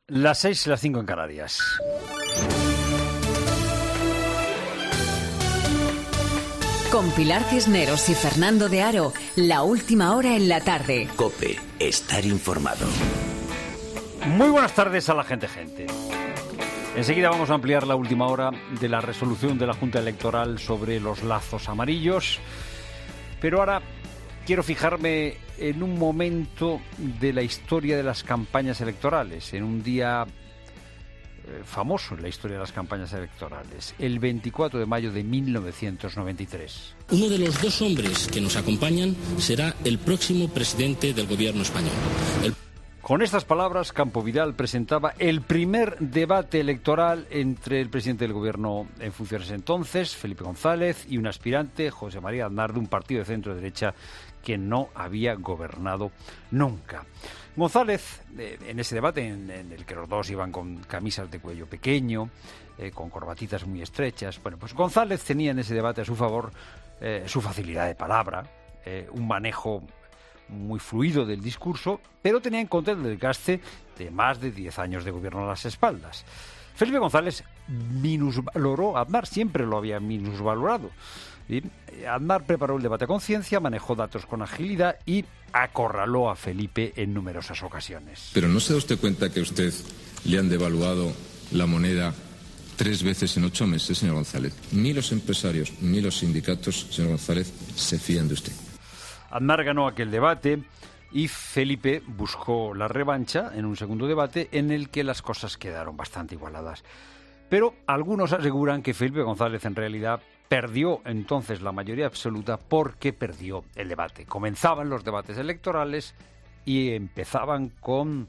Las 6 y las 5 en Canarias. Con Pilar Cisneros y Fernando de Aro, la última hora en la tarde. COPE, estar informado. Muy buenas tardes a la gente. Enseguida vamos a ampliar la última hora de la resolución de la Junta Electoral sobre los lazos amarillos. Pero ahora quiero fijarme en un momento de la historia de las campañas electorales, en un día famoso en la historia de las campañas electorales, el 24 de mayo de 1993. Uno de los dos hombres que nos acompañan será el próximo presidente del gobierno español. Con estas palabras, Campo Vidal presentaba el primer debate electoral entre el presidente del gobierno en funciones entonces, Felipe González, y un aspirante, José María Aznar, de un partido de centro-derecha que no había gobernado nunca. González, en ese debate en el que los dos iban con camisas de cuello pequeño, con corbatitas muy estrechas, bueno, pues González tenía en ese debate a su favor su facilidad de palabra, un manejo muy fluido del discurso, pero tenía en contra el desgaste de más de 10 años de gobierno a las espaldas. Felipe González minusvaloró a Aznar, siempre lo había minusvalorado. Y Aznar preparó el debate a conciencia, manejó datos con agilidad y acorraló a Felipe en numerosas ocasiones. Pero ¿no se da usted cuenta que a usted le han devaluado la moneda 3 veces en 8 meses, señor González? Ni los empresarios ni los sindicatos, señor González, se fían de usted. Aznar ganó aquel debate y Felipe buscó la revancha en un segundo debate en el que las cosas quedaron bastante igualadas. Pero algunos aseguran que Felipe González en realidad perdió entonces la mayoría absoluta porque perdió el debate. Comenzaban los debates electorales y empezaban con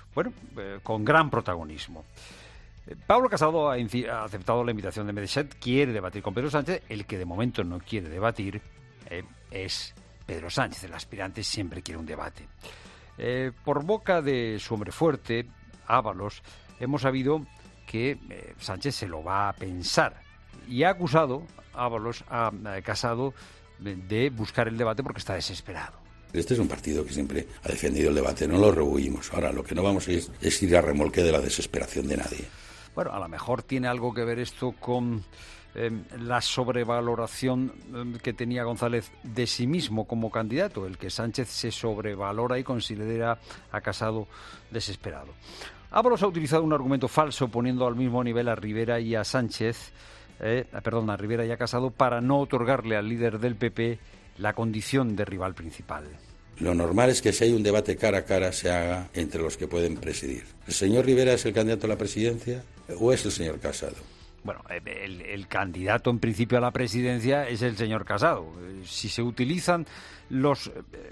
gran protagonismo. Pablo Casado ha aceptado la invitación de Mediaset, quiere debatir con Pedro Sánchez. El que de momento no quiere debatir es Pedro Sánchez. El aspirante siempre quiere un debate. Por boca de su hombre fuerte, Ábalos, hemos sabido que Sánchez se lo va a pensar y ha acusado Ábalos a Casado de buscar el debate porque está desesperado. Este es un partido que siempre ha defendido el debate, no lo rehuimos. Ahora lo que no vamos es ir a remolque de la desesperación de nadie. Bueno, a lo mejor tiene algo que ver esto con la sobrevaloración que tenía González de sí mismo como candidato, el que Sánchez se sobrevalora y considera a Casado desesperado. Ábalos ha utilizado un argumento falso poniendo al mismo nivel a Rivera y a Sánchez, a Rivera y a Casado, para no otorgarle al líder del PP la condición de rival principal. Lo normal es que si hay un debate cara a cara se haga entre los que pueden presidir. ¿El señor Rivera es el candidato a la presidencia o es el señor Casado? Bueno, el candidato en principio a la presidencia es el señor Casado. Si se utilizan los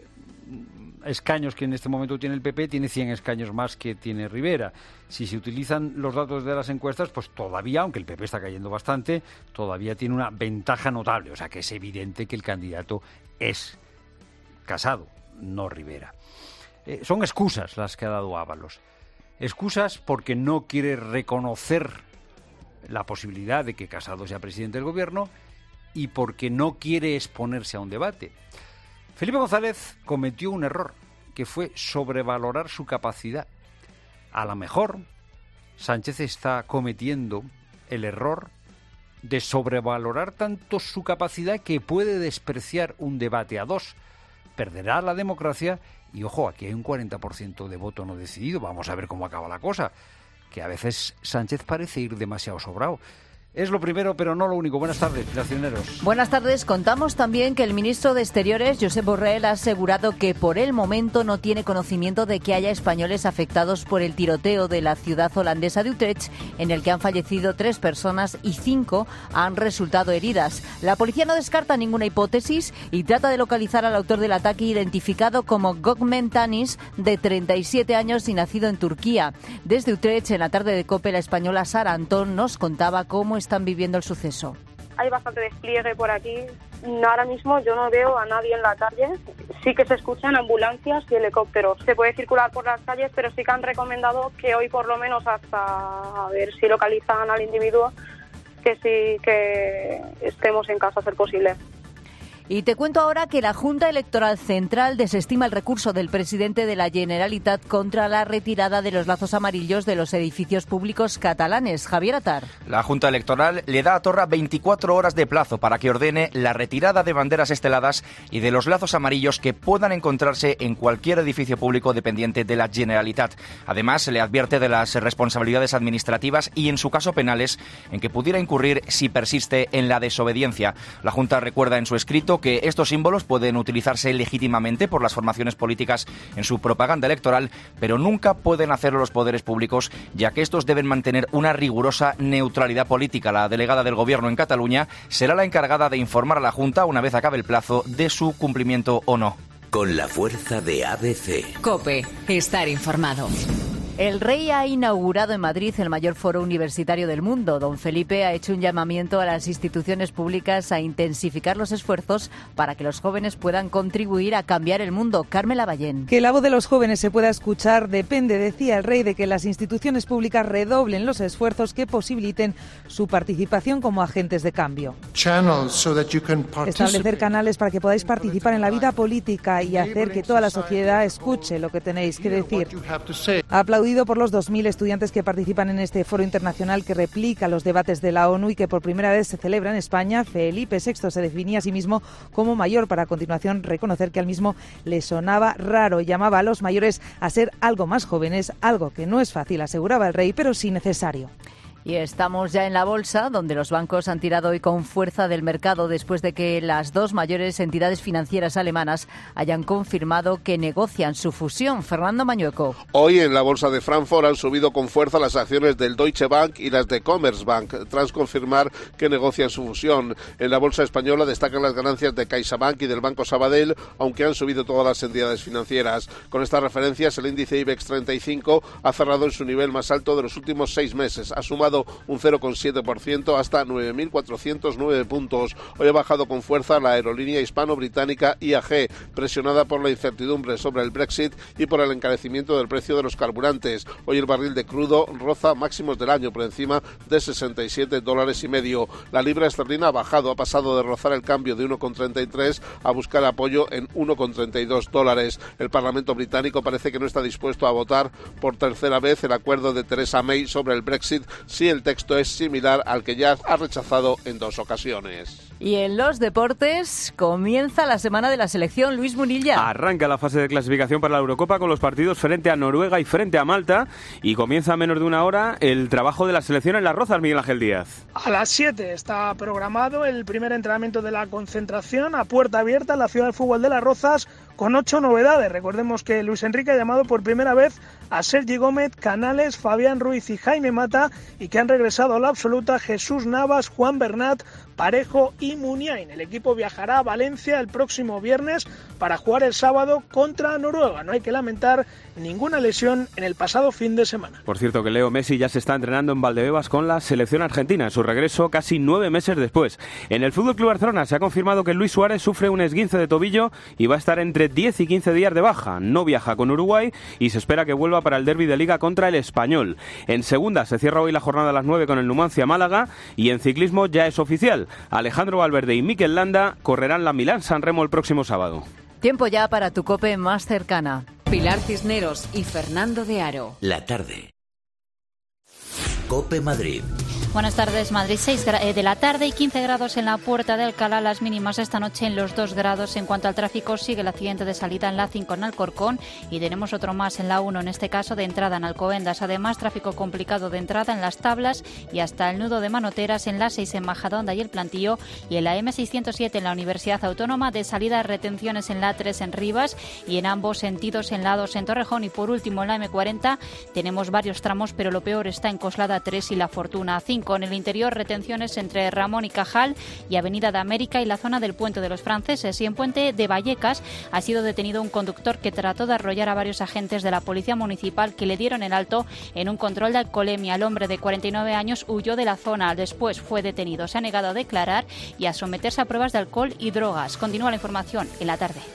escaños que en este momento tiene el PP, tiene 100 escaños más que tiene Rivera. Si se utilizan los datos de las encuestas, pues todavía, aunque el PP está cayendo bastante, todavía tiene una ventaja notable. O sea que es evidente que el candidato es Casado, no Rivera. Son excusas las que ha dado Ábalos. Excusas porque no quiere reconocer la posibilidad de que Casado sea presidente del gobierno y porque no quiere exponerse a un debate. Felipe González cometió un error, que fue sobrevalorar su capacidad. A lo mejor Sánchez está cometiendo el error de sobrevalorar tanto su capacidad que puede despreciar un debate a dos. Perderá la democracia y, ojo, aquí hay un 40% de voto no decidido. Vamos a ver cómo acaba la cosa, que a veces Sánchez parece ir demasiado sobrado. Es lo primero, pero no lo único. Buenas tardes, Pilar Cisneros. Buenas tardes. Contamos también que el ministro de Exteriores, Josep Borrell, ha asegurado que por el momento no tiene conocimiento de que haya españoles afectados por el tiroteo de la ciudad holandesa de Utrecht, en el que han fallecido 3 personas y 5 han resultado heridas. La policía no descarta ninguna hipótesis y trata de localizar al autor del ataque, identificado como Gökmen Tanis, de 37 años y nacido en Turquía. Desde Utrecht, en la tarde de COPE, la española Sara Antón nos contaba cómo están viviendo el suceso. Hay bastante despliegue por aquí. Ahora mismo yo no veo a nadie en la calle. Sí que se escuchan ambulancias y helicópteros. Se puede circular por las calles, pero sí que han recomendado que hoy, por lo menos hasta a ver si localizan al individuo, que sí que estemos en casa a ser posible. Y te cuento ahora que la Junta Electoral Central desestima el recurso del presidente de la Generalitat contra la retirada de los lazos amarillos de los edificios públicos catalanes. Javier Atar. La Junta Electoral le da a Torra 24 horas de plazo para que ordene la retirada de banderas esteladas y de los lazos amarillos que puedan encontrarse en cualquier edificio público dependiente de la Generalitat. Además, le advierte de las responsabilidades administrativas y, en su caso, penales, en que pudiera incurrir si persiste en la desobediencia. La Junta recuerda en su escrito que estos símbolos pueden utilizarse legítimamente por las formaciones políticas en su propaganda electoral, pero nunca pueden hacerlo los poderes públicos, ya que estos deben mantener una rigurosa neutralidad política. La delegada del Gobierno en Cataluña será la encargada de informar a la Junta, una vez acabe el plazo, de su cumplimiento o no. Con la fuerza de ABC. COPE. Estar informado. El rey ha inaugurado en Madrid el mayor foro universitario del mundo. Don Felipe ha hecho un llamamiento a las instituciones públicas a intensificar los esfuerzos para que los jóvenes puedan contribuir a cambiar el mundo. Carmela Ballén. Que la voz de los jóvenes se pueda escuchar depende, decía el rey, de que las instituciones públicas redoblen los esfuerzos que posibiliten su participación como agentes de cambio. Establecer canales para que podáis participar en la vida política y hacer que toda la sociedad escuche lo que tenéis que decir. Aplaudido por los 2.000 estudiantes que participan en este foro internacional que replica los debates de la ONU y que por primera vez se celebra en España, Felipe VI se definía a sí mismo como mayor, para a continuación reconocer que al mismo le sonaba raro. Llamaba a los mayores a ser algo más jóvenes, algo que no es fácil, aseguraba el rey, pero sí necesario. Y estamos ya en la bolsa, donde los bancos han tirado hoy con fuerza del mercado después de que las dos mayores entidades financieras alemanas hayan confirmado que negocian su fusión. Fernando Mañueco. Hoy en la bolsa de Frankfurt han subido con fuerza las acciones del Deutsche Bank y las de Commerzbank, tras confirmar que negocian su fusión. En la bolsa española destacan las ganancias de CaixaBank y del Banco Sabadell, aunque han subido todas las entidades financieras. Con estas referencias, el índice IBEX 35 ha cerrado en su nivel más alto de los últimos 6 meses. Ha sumado un 0,7% hasta 9.409 puntos. Hoy ha bajado con fuerza la aerolínea hispano-británica IAG, presionada por la incertidumbre sobre el Brexit y por el encarecimiento del precio de los carburantes. Hoy el barril de crudo roza máximos del año por encima de $67,50. La libra esterlina ha bajado, ha pasado de rozar el cambio de 1,33 a buscar apoyo en $1,32. El Parlamento británico parece que no está dispuesto a votar por tercera vez el acuerdo de Theresa May sobre el Brexit, si el texto es similar al que ya ha rechazado en 2 ocasiones. Y en los deportes comienza la semana de la selección. Luis Munilla. Arranca la fase de clasificación para la Eurocopa con los partidos frente a Noruega y frente a Malta, y comienza a menos de una hora el trabajo de la selección en Las Rozas. Miguel Ángel Díaz. A las 7 está programado el primer entrenamiento de la concentración a puerta abierta en la ciudad de fútbol de Las Rozas, con 8 novedades. Recordemos que Luis Enrique ha llamado por primera vez a Sergi Gómez, Canales, Fabián Ruiz y Jaime Mata, y que han regresado a la absoluta Jesús Navas, Juan Bernat, Parejo y Muniain. El equipo viajará a Valencia el próximo viernes para jugar el sábado contra Noruega. No hay que lamentar ninguna lesión en el pasado fin de semana. Por cierto, que Leo Messi ya se está entrenando en Valdebebas con la selección argentina, en su regreso casi 9 meses después. En el FC Barcelona se ha confirmado que Luis Suárez sufre un esguince de tobillo y va a estar entre 10 y 15 días de baja. No viaja con Uruguay y se espera que vuelva para el derbi de Liga contra el Español. En segunda se cierra hoy la jornada a las 9 con el Numancia Málaga, y en ciclismo ya es oficial. Alejandro Valverde y Mikel Landa correrán la Milán-San Remo el próximo sábado. Tiempo ya para tu COPE más cercana. Pilar Cisneros y Fernando de Aro. La tarde. COPE Madrid. Buenas tardes, Madrid, 6 de la tarde y 15 grados en la Puerta de Alcalá, las mínimas esta noche en los 2 grados. En cuanto al tráfico, sigue el accidente de salida en la 5 en Alcorcón y tenemos otro más en la 1, en este caso de entrada en Alcobendas. Además, tráfico complicado de entrada en Las Tablas y hasta el nudo de Manoteras, en la 6 en Majadahonda y El Plantío, y en la M607 en la Universidad Autónoma, de salida retenciones en la 3 en Rivas y en ambos sentidos en la 2 en Torrejón. Y por último, en la M40 tenemos varios tramos, pero lo peor está en Coslada 3 y La Fortuna 5. En el interior, retenciones entre Ramón y Cajal y Avenida de América y la zona del Puente de los Franceses. Y en Puente de Vallecas ha sido detenido un conductor que trató de arrollar a varios agentes de la Policía Municipal, que le dieron el alto en un control de alcoholemia. El hombre de 49 años huyó de la zona. Después fue detenido. Se ha negado a declarar y a someterse a pruebas de alcohol y drogas. Continúa la información en la tarde.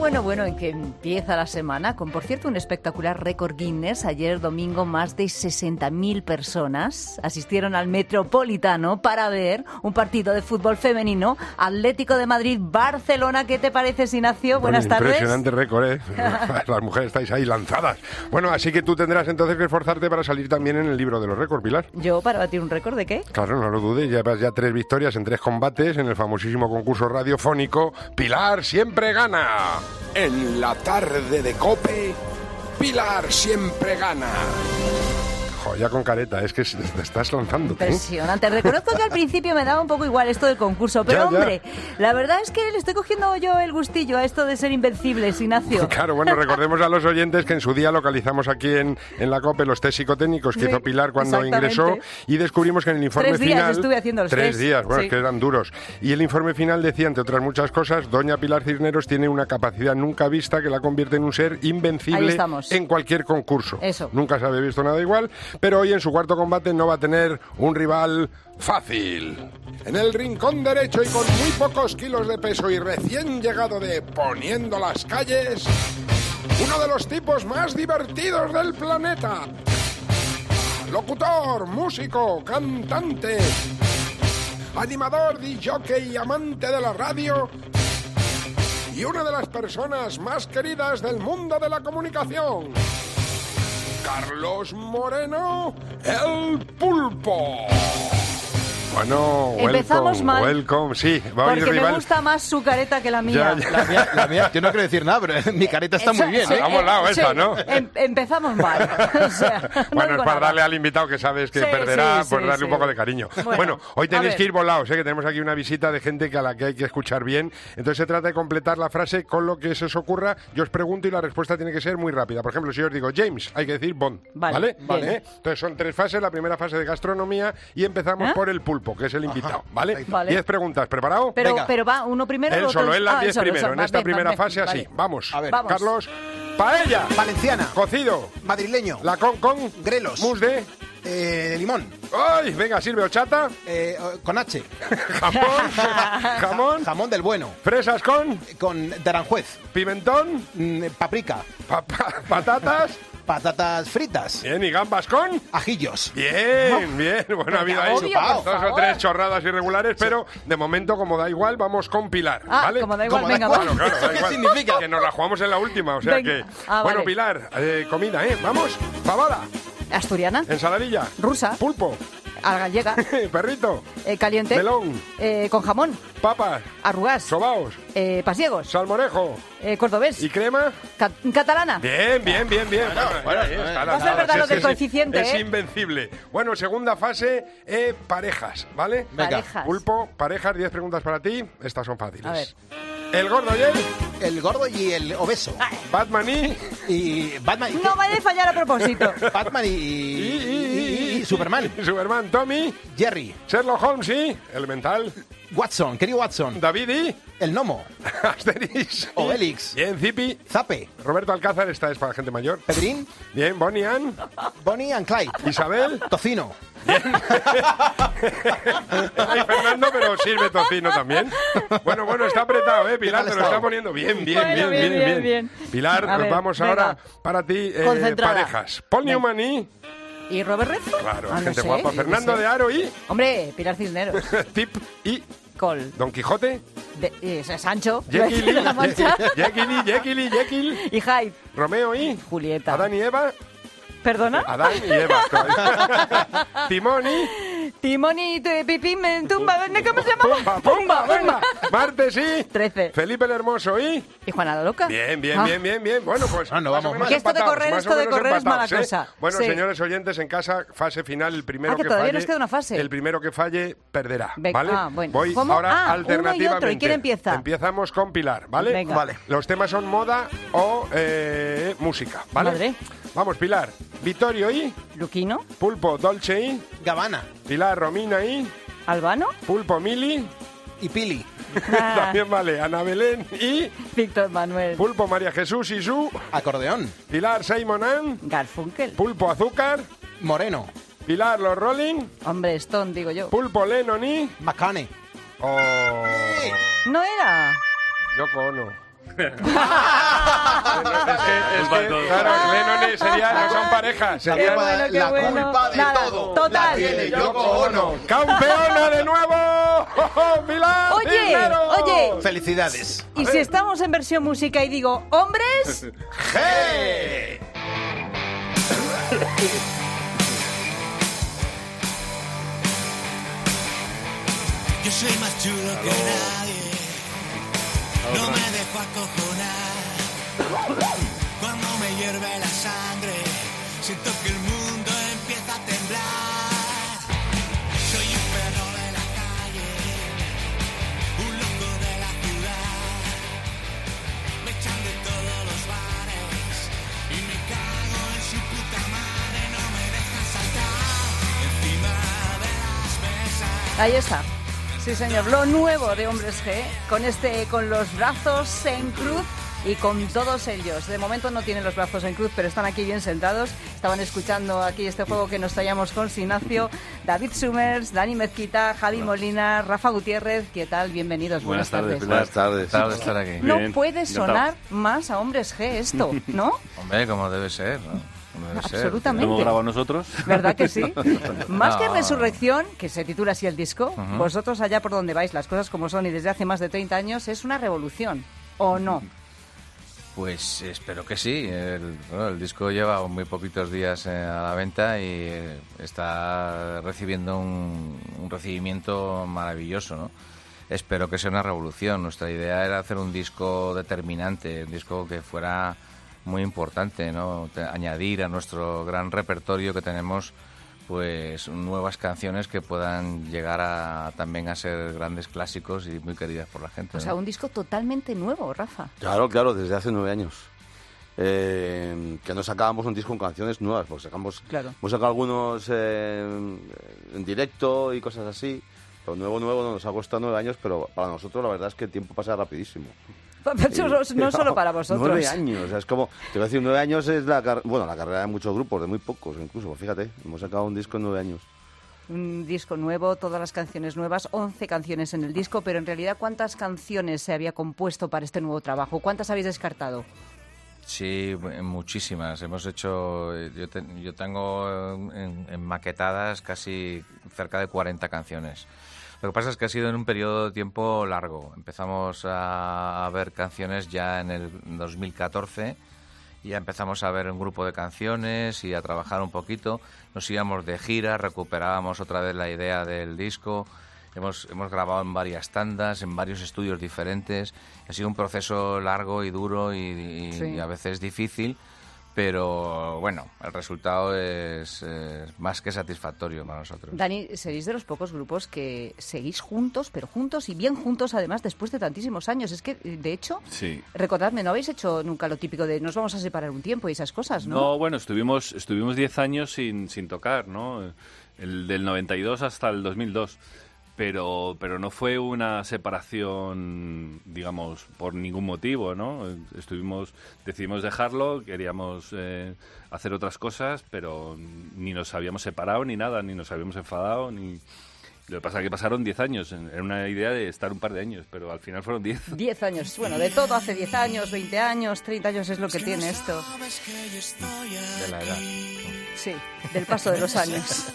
Bueno, en que empieza la semana con, por cierto, un espectacular récord Guinness. Ayer domingo más de 60.000 personas asistieron al Metropolitano para ver un partido de fútbol femenino, Atlético de Madrid-Barcelona. ¿Qué te parece, Ignacio? Buenas tardes. Impresionante récord, ¿eh? Las mujeres estáis ahí lanzadas. Bueno, así que tú tendrás entonces que esforzarte para salir también en el libro de los récords, Pilar. ¿Yo para batir un récord de qué? Claro, no lo dudes, llevas ya 3 victorias en 3 combates en el famosísimo concurso radiofónico Pilar siempre gana. En la tarde de COPE, Pilar siempre gana. Ya con careta, es que te estás lanzando. Impresionante. Reconozco que al principio me daba un poco igual esto del concurso, pero hombre, la verdad es que le estoy cogiendo yo el gustillo a esto de ser invencibles, Ignacio. Claro, bueno, recordemos a los oyentes que en su día localizamos aquí en la COPE los test psicotécnicos que hizo Pilar cuando ingresó y descubrimos que en el informe 3 días final... estuve haciendo los 3 test. días, bueno, Sí. es que eran duros. Y el informe final decía, entre otras muchas cosas, doña Pilar Cisneros tiene una capacidad nunca vista que la convierte en un ser invencible en cualquier concurso. Eso. Nunca se había visto nada igual, pero hoy en su cuarto combate no va a tener un rival fácil. En el rincón derecho y con muy pocos kilos de peso y recién llegado de Poniendo las Calles, uno de los tipos más divertidos del planeta. Locutor, músico, cantante, animador, disjockey y amante de la radio, y una de las personas más queridas del mundo de la comunicación. Carlos Moreno, el Pulpo. Bueno, Empezamos mal. welcome, sí. Va Porque a ir rival. me gusta más su careta que la mía. La mía, yo no quiero decir nada, pero mi careta está muy bien. Sí, Vamos lado esta, ¿no? Empezamos mal. O sea, no Bueno, digo es para nada. darle al invitado que sabes que Sí, perderá, sí, pues sí, darle un sí. poco de cariño. Bueno, Bueno, hoy a tenéis ver. que ir volados, que tenemos aquí una visita de gente a la que hay que escuchar bien. Entonces se trata de completar la frase con lo que se os ocurra. Yo os pregunto y la respuesta tiene que ser muy rápida. Por ejemplo, si yo os digo James, hay que decir Bond. Vale, bien. Entonces son 3 fases. La primera fase de gastronomía y empezamos por el pulpo, que es el invitado. ¿Vale? Vale. 10 preguntas. ¿Preparado? Pero va uno primero. Él o solo, otros? él las 10 él solo, primero. solo. En esta Ven, primera ven, fase vale. así. Vamos. A ver, Vamos. Carlos. Paella. Valenciana. Cocido. Madrileño. La con. Grelos. Mus de. Limón. ¡Ay! Venga, sirve horchata. Con H. Jamón. Jamón del bueno. Fresas con. Con de Aranjuez. Pimentón. Paprika. Patatas. Patatas fritas. Bien, y gambas con. Ajillos. Bien, bien. Bueno, ha habido ahí obvio, por 2 o favor. 3 chorradas irregulares, pero de momento, como da igual, vamos con Pilar. Ah, ¿vale? como da igual, venga, va. Claro, da ¿Qué igual. significa? Que nos la jugamos en la última, o sea Venga. que... Ah, bueno, vale. Pilar, comida, ¿eh? Vamos. Fabada. Asturiana. Ensaladilla. Rusa. Pulpo. A la gallega. Perrito. Caliente. Melón. Con jamón. Papas. Arrugás. Sobaos. Pasiegos. Salmorejo. Cordobés. ¿Y crema? Catalana. Bien. Bueno, ahí está, Va a ser verdad lo del coeficiente, es ¿eh? invencible. Bueno, segunda fase, parejas, ¿vale? Venga. Parejas. Pulpo, parejas, 10 preguntas para ti. Estas son fáciles. A ver. El gordo y él. El gordo y el obeso. Batman Y Batman. No vale fallar a propósito. Batman y Superman. Superman, Tommy. Jerry. Sherlock Holmes y Elemental. Watson, querido Watson. David y El gnomo. Asterix. Obelix. Bien, Zipi. Zape. Roberto Alcázar, esta es para gente mayor. Pedrín. Bien, Bonnie Ann. Bonnie and Clyde. Isabel. Tocino. Ay, Fernando, pero sirve tocino también. Bueno, está apretado, Pilar, te lo está poniendo bien. Bueno, bien. Pilar, A ver, vamos venga. ahora para ti, Concentrada. parejas. Paul Newman y... ¿Y Robert Redford? Claro, Ah, no gente sé, guapa. no Fernando sé. de Aro y... Hombre, Pilar Cisneros. Tip y... Col. Don Quijote. Sancho. Jekyll de la Mancha. Jekyll. Y Hyde. Romeo y... Julieta. Adán y Eva. ¿Perdona? Adán y Eva. Timón y... Timón y Pipín, Tumba. ¿Cómo se llama? Pumba. Martes y... 13. Felipe el Hermoso y... ¿Y Juana la Loca? Bien. Ah. Bueno, pues... no más o vamos menos mal. Que esto de empatados, correr, más esto o de menos correr es mala empatados, cosa. Bueno, Sí. señores oyentes, en casa, fase final, el primero Ah, que que todavía falle... nos queda una fase. El primero que falle, perderá, Venga, ¿vale? bueno. Voy ¿Cómo? ahora Uno y alternativamente. otro. ¿Y quién empieza? Empezamos con Pilar, ¿vale? Venga. Vale. Los temas son moda o música, ¿vale? Madre. Vamos, Pilar. Vittorio y... Luquino. Pulpo, Dolce y... Gabbana. Pilar, Romina y... Albano. Pulpo, Mili... Y Pili. También vale. Ana Belén y... Víctor Manuel. Pulpo, María Jesús y su... Acordeón. Pilar, Simon Ann... Garfunkel. Pulpo, Azúcar... Moreno. Pilar, los Rolling... Hombre, Stone, digo yo. Pulpo, Lennon y... McCartney. Oh... No era. Yoko Ono. Claro, Lennon sería, no son parejas. Sería la culpa de todo. Total. La tiene Yoko Ono. ¡Campeona de nuevo! ¡Pilar Cisneros! Oye. Felicidades. Y si estamos en versión música y digo, hombres... ¡Hey! Yo soy más chulo que nadie, no me dejo acojonar. Cuando me hierve la sangre, siento que el mundo empieza a temblar. Soy un perro de la calle, un loco de la ciudad. Me echan de todos los bares y me cago en su puta madre. No me dejan saltar encima de las mesas. Ahí está. Sí, señor, lo nuevo de Hombres G, con los brazos en cruz y con todos ellos. De momento no tienen los brazos en cruz, pero están aquí bien sentados. Estaban escuchando aquí este juego que nos traíamos con Ignacio, David Summers, Dani Mezquita, Javi Molina, Rafa Gutiérrez. ¿Qué tal? Bienvenidos. Buenas tardes. Buenas tardes. Encantado de estar aquí. No puede sonar más a Hombres G esto, ¿no? Hombre, como debe ser, ¿no? Absolutamente. ¿Lo hemos grabado nosotros? ¿Verdad que sí? Más que Resurrección, que se titula así el disco, vosotros allá por donde vais, las cosas como son y desde hace más de 30 años, es una revolución, ¿o no? Pues espero que sí. El disco lleva muy poquitos días a la venta y está recibiendo un recibimiento maravilloso, ¿no? Espero que sea una revolución. Nuestra idea era hacer un disco determinante, un disco que fuera muy importante, ¿no? Añadir a nuestro gran repertorio que tenemos pues nuevas canciones que puedan llegar también a ser grandes clásicos y muy queridas por la gente. O sea, un disco totalmente nuevo, Rafa. Claro, desde hace 9 años. Que no sacábamos un disco con canciones nuevas, pues hemos sacado algunos en directo y cosas así. Lo nuevo nos ha costado 9 años, pero para nosotros la verdad es que el tiempo pasa rapidísimo. No solo para vosotros. 9 años, o sea, es como, te voy a decir, 9 años es la carrera de muchos grupos, de muy pocos incluso, pues fíjate, hemos sacado un disco en 9 años. Un disco nuevo, todas las canciones nuevas, 11 canciones en el disco, pero en realidad, ¿cuántas canciones se había compuesto para este nuevo trabajo? ¿Cuántas habéis descartado? Sí, muchísimas. Hemos hecho, yo tengo maquetadas casi cerca de 40 canciones. Lo que pasa es que ha sido en un periodo de tiempo largo. Empezamos a ver canciones ya en el 2014, y ya empezamos a ver un grupo de canciones y a trabajar un poquito. Nos íbamos de gira, recuperábamos otra vez la idea del disco. Hemos grabado en varias tandas, en varios estudios diferentes. Ha sido un proceso largo y duro y a veces difícil. Pero bueno, el resultado es más que satisfactorio para nosotros. Dani, seréis de los pocos grupos que seguís juntos, pero juntos y bien juntos además después de tantísimos años. Es que, de hecho, recordadme, no habéis hecho nunca lo típico de nos vamos a separar un tiempo y esas cosas, ¿no? No, bueno, estuvimos 10 años sin tocar, ¿no? El del 92 hasta el 2002. Pero no fue una separación, digamos, por ningún motivo, ¿no? Decidimos dejarlo, queríamos hacer otras cosas, pero ni nos habíamos separado ni nada, ni nos habíamos enfadado, ni... Lo que pasa es que pasaron 10 años, era una idea de estar un par de años, pero al final fueron 10. 10 años, bueno, de todo hace 10 años, 20 años, 30 años es lo que tiene esto. De la edad. Sí, del paso de los años.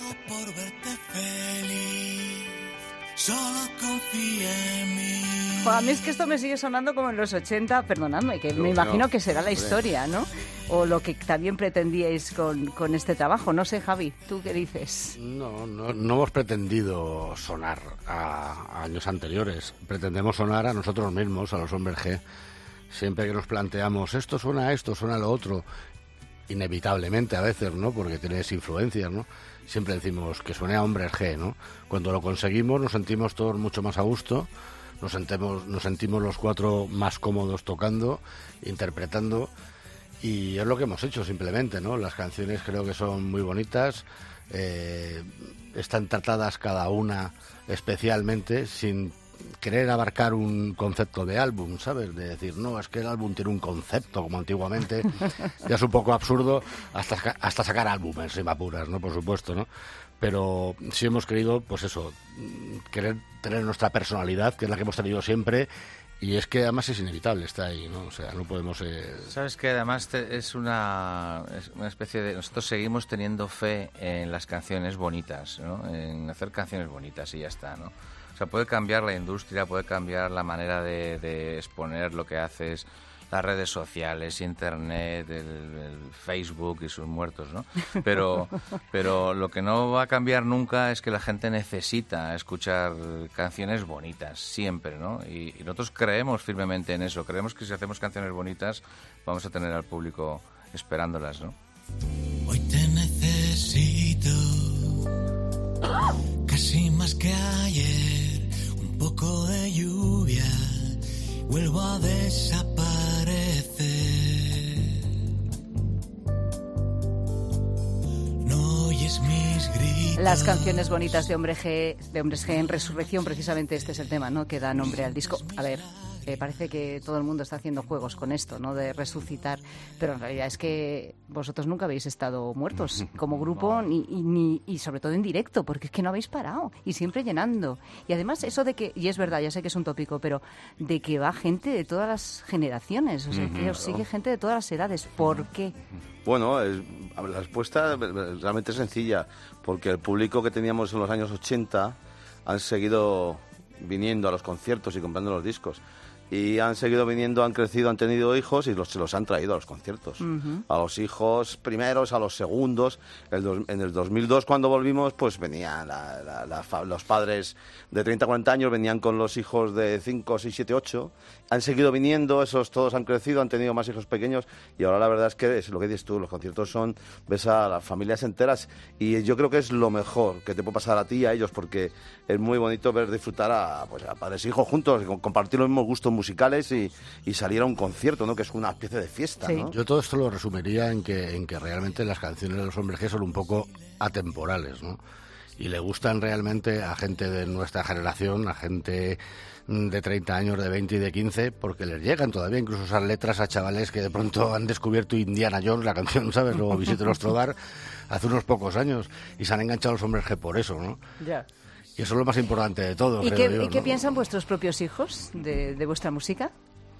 Solo confía en mí. A mí es que esto me sigue sonando como en los 80, perdonadme, que me imagino que será la historia, ¿no? O lo que también pretendíais con este trabajo. No sé, Javi, ¿tú qué dices? No hemos pretendido sonar a años anteriores. Pretendemos sonar a nosotros mismos, a los Hombres G. Siempre que nos planteamos esto suena a lo otro, inevitablemente a veces, ¿no? Porque tienes influencias, ¿no? Siempre decimos que suene a Hombres G, ¿no? Cuando lo conseguimos nos sentimos todos mucho más a gusto, nos sentimos los cuatro más cómodos tocando, interpretando, y es lo que hemos hecho simplemente, ¿no? Las canciones creo que son muy bonitas, están tratadas cada una especialmente, sin querer abarcar un concepto de álbum, ¿sabes? De decir, no, es que el álbum tiene un concepto, como antiguamente. Ya es un poco absurdo hasta sacar álbumes, si me apuras, ¿no? Por supuesto, ¿no? Pero sí hemos querido, pues eso, querer tener nuestra personalidad, que es la que hemos tenido siempre, Y es que además es inevitable, está ahí, ¿no? O sea, no podemos... Sabes que además es una especie de... Nosotros seguimos teniendo fe en las canciones bonitas, ¿no? En hacer canciones bonitas y ya está, ¿no? O sea, puede cambiar la industria, puede cambiar la manera de exponer lo que haces, las redes sociales, Internet, el Facebook y sus muertos, ¿no? Pero lo que no va a cambiar nunca es que la gente necesita escuchar canciones bonitas, siempre, ¿no? Y nosotros creemos firmemente en eso. Creemos que si hacemos canciones bonitas vamos a tener al público esperándolas, ¿no? Hoy te necesito, casi más que ayer, un poco de lluvia, vuelvo a desaparecer. No oyes mis gritos. Las canciones bonitas de Hombres G en Resurrección, precisamente este es el tema, ¿no?, que da nombre al disco. A ver, parece que todo el mundo está haciendo juegos con esto, ¿no?, de resucitar, pero en realidad es que vosotros nunca habéis estado muertos como grupo, ni sobre todo en directo, porque es que no habéis parado y siempre llenando. Y además eso de que, y es verdad, ya sé que es un tópico, pero de que va gente de todas las generaciones, o sea, que os sigue gente de todas las edades. ¿Por qué? Bueno, la respuesta realmente es sencilla, porque el público que teníamos en los años 80 han seguido viniendo a los conciertos y comprando los discos. Y han seguido viniendo, han crecido, han tenido hijos y se los han traído a los conciertos. A los hijos primeros, a los segundos. En el 2002, cuando volvimos, pues venían los padres de 30, 40 años, venían con los hijos de 5, 6, 7, 8. Han seguido viniendo, esos todos han crecido, han tenido más hijos pequeños. Y ahora la verdad es que es lo que dices tú, los conciertos ves a las familias enteras. Y yo creo que es lo mejor que te puede pasar a ti y a ellos, porque es muy bonito ver disfrutar a padres e hijos juntos, compartir los mismos gustos musicales y salir a un concierto, ¿no?, que es una especie de fiesta, sí, ¿no? Yo todo esto lo resumiría en que realmente las canciones de los Hombres G son un poco atemporales, ¿no? Y le gustan realmente a gente de nuestra generación, a gente de 30 años, de 20 y de 15, porque les llegan todavía incluso esas letras a chavales que de pronto han descubierto Indiana Jones, la canción, ¿sabes? Luego Visite nuestro hogar hace unos pocos años y se han enganchado los Hombres G por eso, ¿no? Ya. Y eso es lo más importante de todo, ¿Y creo yo, ¿y qué ¿no? piensan vuestros propios hijos de vuestra música?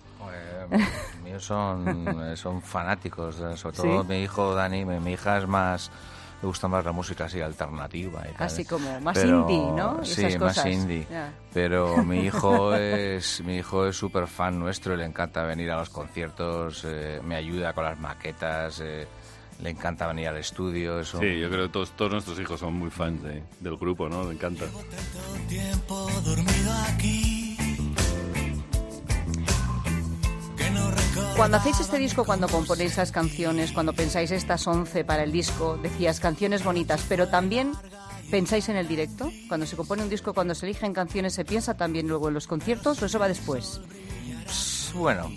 Míos son fanáticos, sobre todo mi hijo Dani. Mi hija es más, le gusta más la música así alternativa y tal. Así como más indie, ¿no? Sí, esas cosas. más indie. Yeah. Pero mi hijo es súper fan nuestro y le encanta venir a los conciertos, me ayuda con las maquetas, le encanta venir al estudio. Eso. Sí, yo creo que todos nuestros hijos son muy fans del grupo, ¿no? Le encanta. Tiempo dormido aquí. Cuando hacéis este disco, cuando componéis esas canciones, cuando pensáis estas 11 para el disco, decías canciones bonitas, pero también pensáis en el directo. Cuando se compone un disco, cuando se eligen canciones, ¿se piensa también luego en los conciertos o eso va después? Bueno,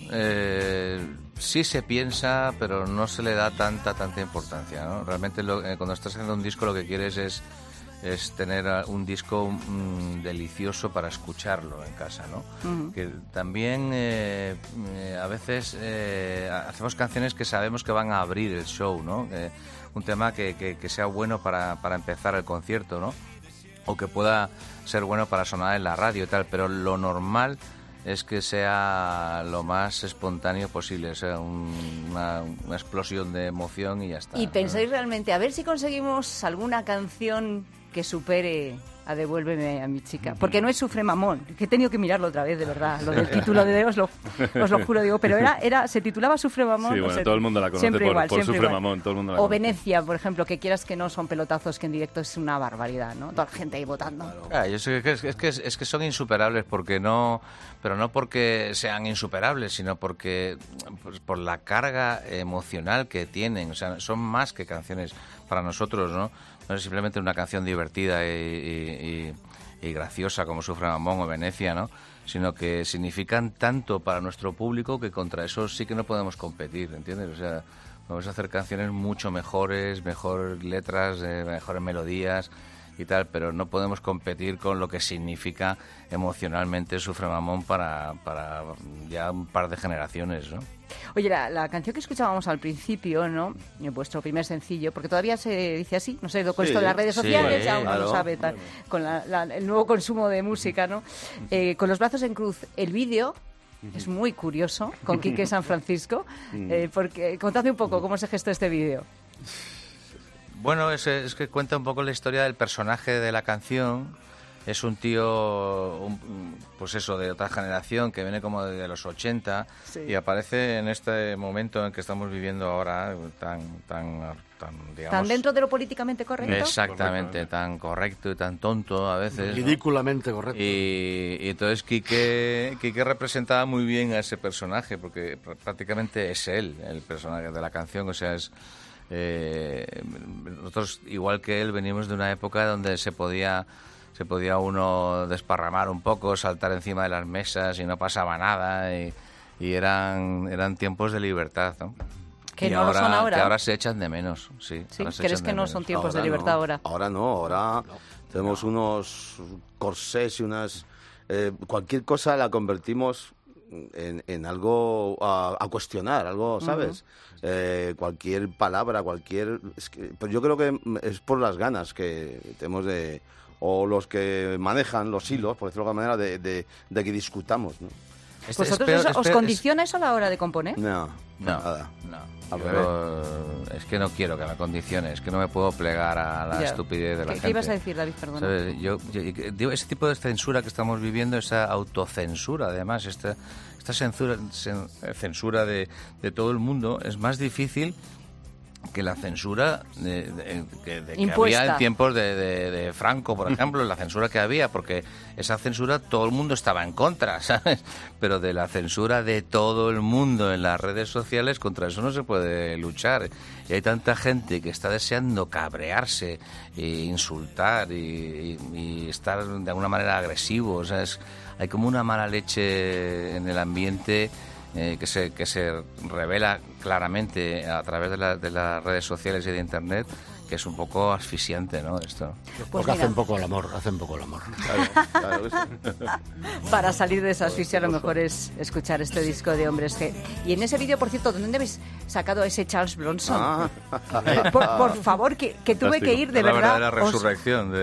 sí se piensa, pero no se le da tanta importancia, ¿no? Realmente cuando estás haciendo un disco lo que quieres es tener un disco delicioso para escucharlo en casa, ¿no? Uh-huh. Que también a veces hacemos canciones que sabemos que van a abrir el show, ¿no? Un tema que sea bueno para empezar el concierto, ¿no? O que pueda ser bueno para sonar en la radio y tal, pero lo normal es que sea lo más espontáneo posible, o sea, una explosión de emoción y ya está. ¿Y pensáis realmente, a ver si conseguimos alguna canción que supere a Devuélveme a mi chica? Porque no es Sufre Mamón, que he tenido que mirarlo otra vez, de verdad, lo del título de os lo juro, digo, pero se titulaba Sufre Mamón. Sí, bueno, todo el mundo la conoce por Sufre Mamón, todo el mundo la conoce. O Venecia, por ejemplo, que quieras que no, son pelotazos que en directo es una barbaridad, ¿no? Toda la gente ahí votando. Claro, yo sé que es que son insuperables, pero no porque sean insuperables, sino porque pues, por la carga emocional que tienen, o sea, son más que canciones para nosotros, ¿no? No es simplemente una canción divertida y graciosa como Sufre Mamón o Venecia, ¿no? Sino que significan tanto para nuestro público que contra eso sí que no podemos competir, ¿entiendes? O sea, vamos a hacer canciones mucho mejores letras, mejores melodías y tal, pero no podemos competir con lo que significa emocionalmente Sufre Mamón para ya un par de generaciones, ¿no? Oye, la canción que escuchábamos al principio, ¿no? Vuestro primer sencillo, porque todavía se dice así, no sé, con esto de las redes sociales, ya uno lo sabe, tal, con el nuevo consumo de música, ¿no? Con los brazos en cruz, el vídeo Es muy curioso, con Quique San Francisco. Porque contadme un poco cómo se gestó este vídeo. Bueno, es que cuenta un poco la historia del personaje de la canción. Es un tío, pues eso, de otra generación que viene como de los 80 y aparece en este momento en que estamos viviendo ahora tan digamos... ¿Tan dentro de lo políticamente correcto? Exactamente, tan correcto y tan tonto a veces. Ridículamente correcto. Y entonces Quique representaba muy bien a ese personaje, porque prácticamente es él, el personaje de la canción, o sea, es... nosotros, igual que él, venimos de una época donde se podía uno desparramar un poco, saltar encima de las mesas y no pasaba nada, y eran tiempos de libertad, ¿no? Que no lo son ahora. Que ahora se echan de menos, sí. ¿Crees que no son tiempos de libertad ahora? Ahora tenemos unos corsés y unas... cualquier cosa la convertimos en algo a cuestionar, algo, ¿sabes? Cualquier palabra, pues yo creo que es por las ganas que tenemos o los que manejan los hilos, por decirlo de alguna manera, de que discutamos, ¿no? ¿Vosotros os condiciona eso a la hora de componer? No, nada. Es que no quiero que me condicione, es que no me puedo plegar a la estupidez de la gente. ¿Qué ibas a decir, David? Perdona. ¿Sabes? Yo digo, ese tipo de censura que estamos viviendo, esa autocensura, además, esta censura de todo el mundo, es más difícil que la censura que había en tiempos de Franco, por ejemplo, la censura que había, porque esa censura todo el mundo estaba en contra, ¿sabes? Pero de la censura de todo el mundo en las redes sociales, contra eso no se puede luchar. Y hay tanta gente que está deseando cabrearse e insultar y estar de alguna manera agresivo, o sea, hay como una mala leche en el ambiente que se revela claramente a través de las redes sociales y de Internet, que es un poco asfixiante, ¿no? Esto. Porque hacen poco el amor. Claro, Para salir de esa asfixia lo mejor es escuchar este disco de Hombres G. Y en ese vídeo, por cierto, ¿dónde habéis sacado a ese Charles Bronson? Por favor, que tuve que ir, de la verdad. La resurrección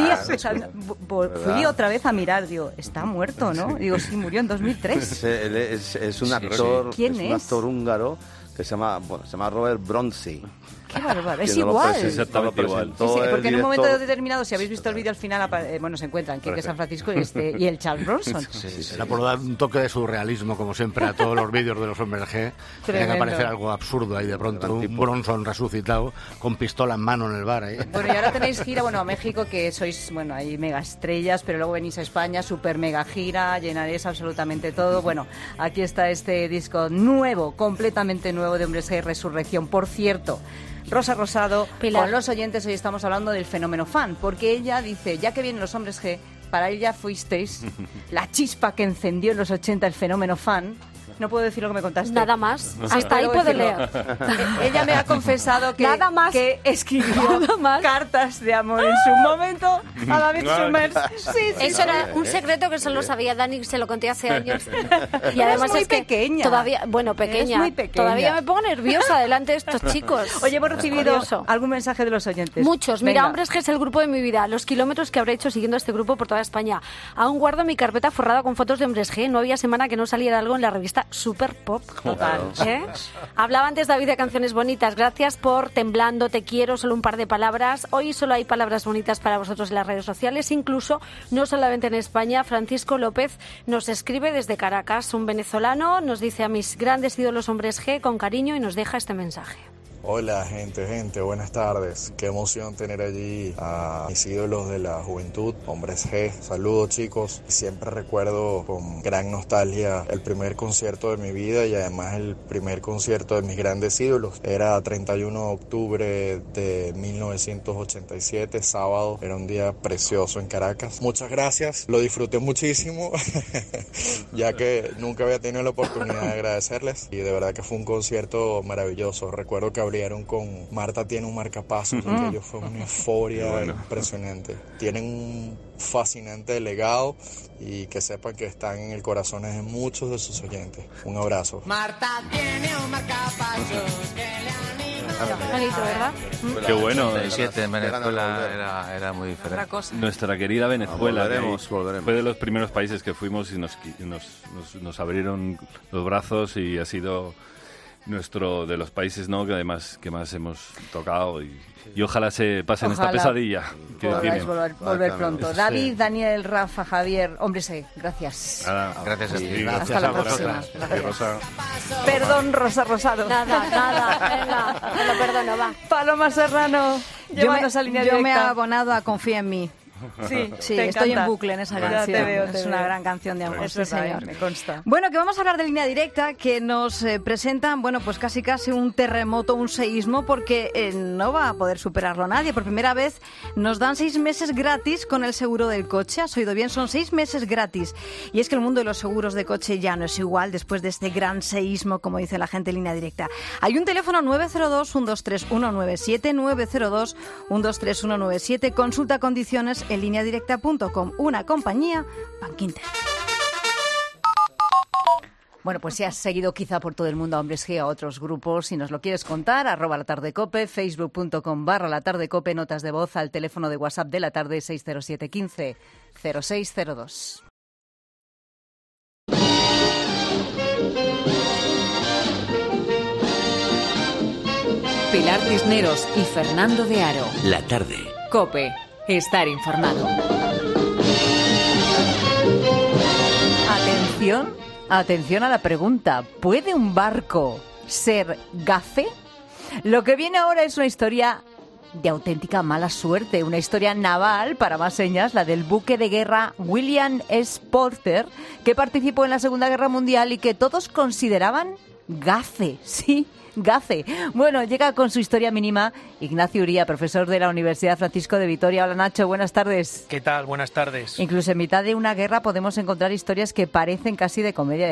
Fui otra vez a mirar, digo, está muerto, ¿no? Digo, sí, murió en 2003. Es un actor, ¿Quién es? Un actor húngaro que se llama Robert Bronzi. Qué bárbaro, es igual. Exactamente igual. Sí, porque en un momento determinado, si habéis visto el vídeo al final, se encuentran Quique San Francisco y el Charles Bronson. Era por dar un toque de surrealismo, como siempre, a todos los vídeos de los Hombres G. Tiene que aparecer algo absurdo ahí de pronto, un Bronson resucitado con pistola en mano en el bar. Bueno, y ahora tenéis gira, a México, que sois, hay mega estrellas, pero luego venís a España, super mega gira, llenaréis absolutamente todo. Bueno, aquí está este disco nuevo, completamente nuevo de Hombres G, Resurrección. Por cierto, Rosa Rosado, Pilar. Con los oyentes hoy estamos hablando del fenómeno fan, porque ella dice, ya que vienen los Hombres G, para ella fuisteis la chispa que encendió en los 80 el fenómeno fan. No puedo decir lo que me contaste. Nada más. Hasta ahí puedo leer. Ella me ha confesado que, nada más. Que escribió cartas de amor en su momento a David Summers. Sí, eso era un secreto que solo sabía Dani, se lo conté hace años. Y además es muy pequeña. Todavía, pequeña. Es muy pequeña. Todavía me pongo nerviosa delante de estos chicos. Oye, hemos recibido algún mensaje de los oyentes. Muchos. Venga. Mira, Hombres G es el grupo de mi vida. Los kilómetros que habré hecho siguiendo a este grupo por toda España. Aún guardo mi carpeta forrada con fotos de Hombres G. No había semana que no saliera algo en la revista Super Pop. Total. Hablaba antes David de canciones bonitas. Gracias por Temblando, Te quiero, solo un par de palabras. Hoy solo hay palabras bonitas para vosotros en las redes sociales, incluso no solamente en España. Francisco López nos escribe desde Caracas, un venezolano, nos dice: a mis grandes ídolos Hombres G, con cariño, y nos deja este mensaje. Hola gente, buenas tardes. Qué emoción tener allí a mis ídolos de la juventud, Hombres G. Saludos chicos. Siempre recuerdo con gran nostalgia el primer concierto de mi vida y además el primer concierto de mis grandes ídolos. Era 31 de octubre de 1987, sábado. Era un día precioso en Caracas. Muchas gracias, lo disfruté muchísimo, ya que nunca había tenido la oportunidad de agradecerles y de verdad que fue un concierto maravilloso. Recuerdo que abrieron con Marta tiene un marcapasos, que aquello fue una euforia impresionante. Tienen un fascinante legado y que sepan que están en el corazón de muchos de sus oyentes. Un abrazo. Marta tiene un marcapasos que le anima. Bonito, ¿verdad? Qué bueno. 37 en Venezuela era muy diferente. Nuestra querida Venezuela. Volveremos. Fue de los primeros países que fuimos y nos abrieron los brazos y ha sido nuestro de los países, ¿no?, que además que más hemos tocado y ojalá se pasen esta pesadilla que tienen. Volver pronto. David, Daniel, Rafa, Javier, hombre, gracias. Gracias a ti. Hasta la próxima. Rosa. Perdón, Rosa Rosado. Nada, venga, me lo perdono, va. Paloma Serrano, llévanos a Línea Directa. Yo me he abonado a Confía en mí. Sí, estoy en bucle en esa canción. Es una gran canción de amor, sí, señor. Me consta. Bueno, que vamos a hablar de Línea Directa, que nos presentan, bueno, pues casi un terremoto, un seísmo, porque no va a poder superarlo nadie. Por primera vez nos dan 6 meses gratis con el seguro del coche. ¿Has oído bien? Son 6 meses gratis. Y es que el mundo de los seguros de coche ya no es igual después de este gran seísmo, como dice la gente en Línea Directa. Hay un teléfono 902-123-197, 902-123-197. Consulta condiciones en lineadirecta.com, una compañía Bankinter. Bueno, pues si has seguido quizá por todo el mundo a Hombres G, a otros grupos, si nos lo quieres contar, @latardecope, facebook.com/latardecope, notas de voz al teléfono de WhatsApp de la tarde 607 15 0602. Pilar Cisneros y Fernando de Aro. La tarde. COPE. Estar informado. Atención a la pregunta. ¿Puede un barco ser gafe? Lo que viene ahora es una historia de auténtica mala suerte, una historia naval, para más señas, la del buque de guerra William S. Porter, que participó en la Segunda Guerra Mundial y que todos consideraban gafe, sí, gafe. Bueno, llega con su historia mínima Ignacio Uría, profesor de la Universidad Francisco de Vitoria. Hola, Nacho, buenas tardes. ¿Qué tal? Buenas tardes. Incluso en mitad de una guerra podemos encontrar historias que parecen casi de comedia